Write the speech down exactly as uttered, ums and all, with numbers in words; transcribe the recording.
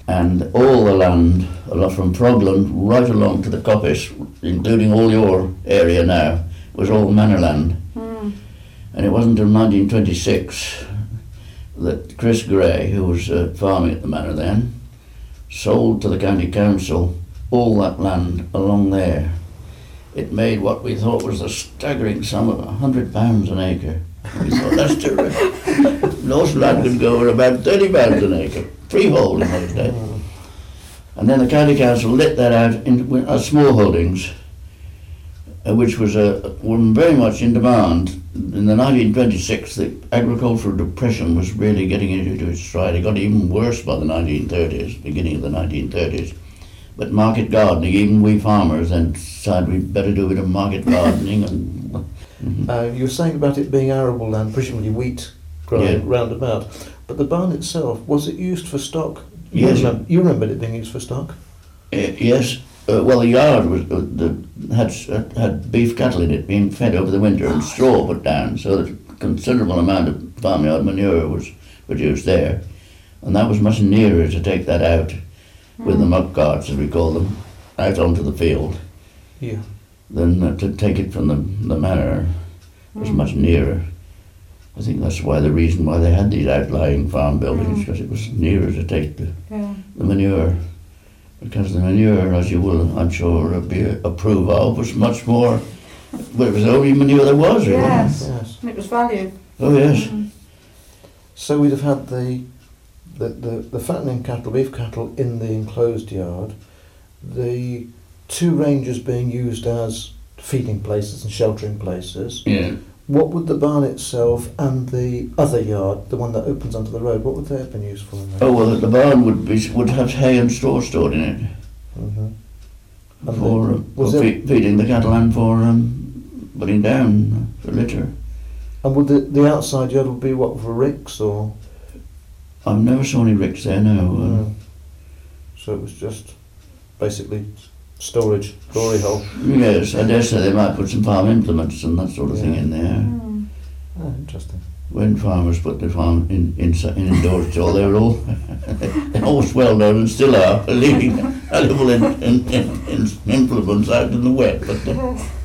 And all the land, a lot from Frogland right along to the Coppice, including all your area now, was all manor land. Mm. And it wasn't until nineteen twenty-six that Chris Gray, who was uh, farming at the manor then, sold to the county council all that land along there. It made what we thought was a staggering sum of one hundred pounds an acre. We thought, that's terrific. Most land could go for about thirty pounds an acre, freehold in those days. And then the county council lit that out into uh, small holdings, uh, which was uh, were very much in demand. In the nineteen twenty-six, the agricultural depression was really getting into its stride. It got even worse by the nineteen thirties, beginning of the nineteen thirties. But market gardening, even we farmers then decided we'd better do a bit of market gardening. And mm-hmm. uh, you were saying about it being arable land, presumably wheat growing Yeah. round about. But the barn itself, was it used for stock? Yes. You remember, you remembered it being used for stock? Uh, yes. Uh, well, the yard was uh, the, had uh, had beef cattle in it being fed over the winter and straw put down, so that a considerable amount of farmyard manure was produced there, and that was much nearer to take that out mm. with the muck carts, as we call them, out onto the field, yeah, than uh, to take it from the the manor. Was mm. much nearer. I think that's why the reason why they had these outlying farm buildings, because mm. it was nearer to take the, yeah. the manure. Because the manure, as you will, I'm sure, be approve of, was much more. Well, it was the only manure there was, really. Yes, yes. and it was valued. Oh yes. Mm. So we'd have had the the, the the fattening cattle, beef cattle, in the enclosed yard, the two ranges being used as feeding places and sheltering places. Yeah. What would the barn itself and the other yard, the one that opens onto the road, what would they have been used for? In there? Oh well, the barn would be would have hay and straw stored in it Mm-hmm. for, uh, for there, fe- feeding the cattle and for um, putting down for litter. and would the the outside yard would be what, for ricks or? I've never saw any ricks there. No. Uh, No. So it was just basically storage, glory hole. Yes, I dare say they might put some farm implements and that sort of thing Yeah. in there. Mm. Oh, interesting. When farmers put their farm in, in, in indoors, all they were all they're all well known and still are leaving valuable in, in, in, in implements out in the wet. But uh,